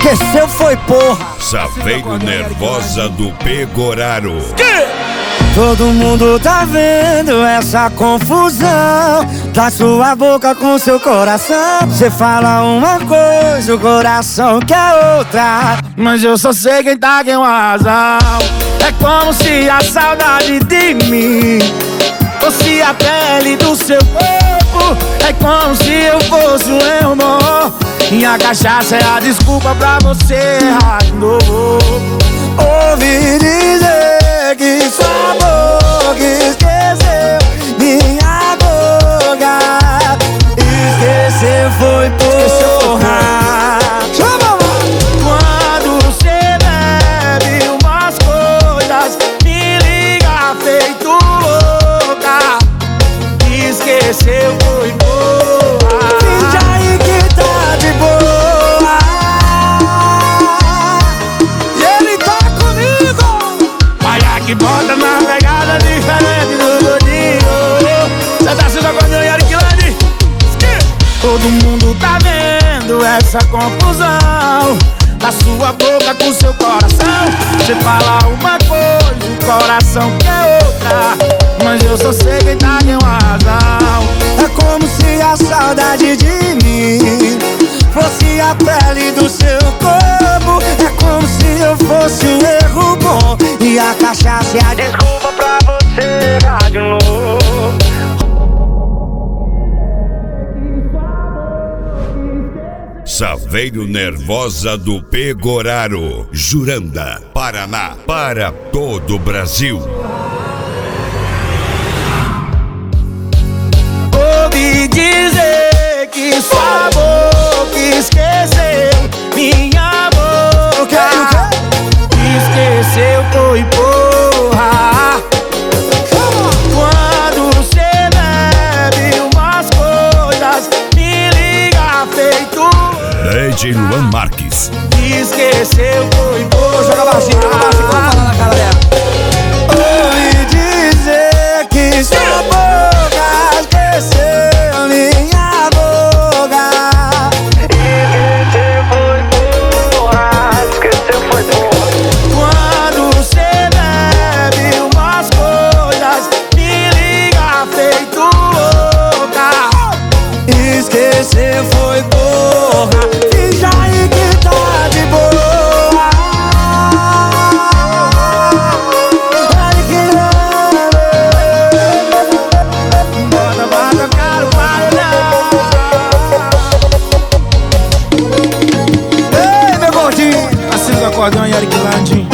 Esqueceu foi porra. Saveiro Nervosa do Pegoraro. Todo mundo tá vendo essa confusão da sua boca com seu coração. Você fala uma coisa, o coração quer outra, mas eu só sei quem tá com razão. É como se a saudade de mim fosse a pele do seu corpo. É como se eu fosse um irmão e a cachaça é a desculpa pra você errar de novo. Ouvi dizer que sua boca esqueceu minha boca. Esquecer foi porra. Quando você bebe umas coisas, me liga feito louca. Esqueceu foi porra. Finge aí que tá de boa. E ele tá comigo. Olha que bota na pegada diferente do gordinho. Cê tá se acordando, Yarikilani. Todo mundo tá vendo essa confusão da sua boca com seu coração. Você fala uma coisa, o coração quer outra, mas eu só sei quem tá com razão. É como se a saudade de mim fosse a pele do seu corpo. É como se eu fosse um erro bom e a cachaça é a desculpa pra você errar de novo. Saveiro Nervosa do Pegoraro, Juranda, Paraná, para todo o Brasil. Ouvi dizer que sua boca esqueceu minha boca. Esqueceu foi porra. Quando você bebe umas coisas, me liga feito. Lady Luan Marques. Esqueceu foi porra. Joga baixinho, vamos falar na cara dela. Ouvi dizer que sua boca esqueceu minha boca. Esqueceu foi porra. Esqueceu foi porra. Quando você bebe umas coisas, me liga feito louca. Esqueceu foi porra. Finge aí que tá de boa. Olha que bota pra tocar o paredão. Ei, meu gordinho, assina do acordão, Yarikilani.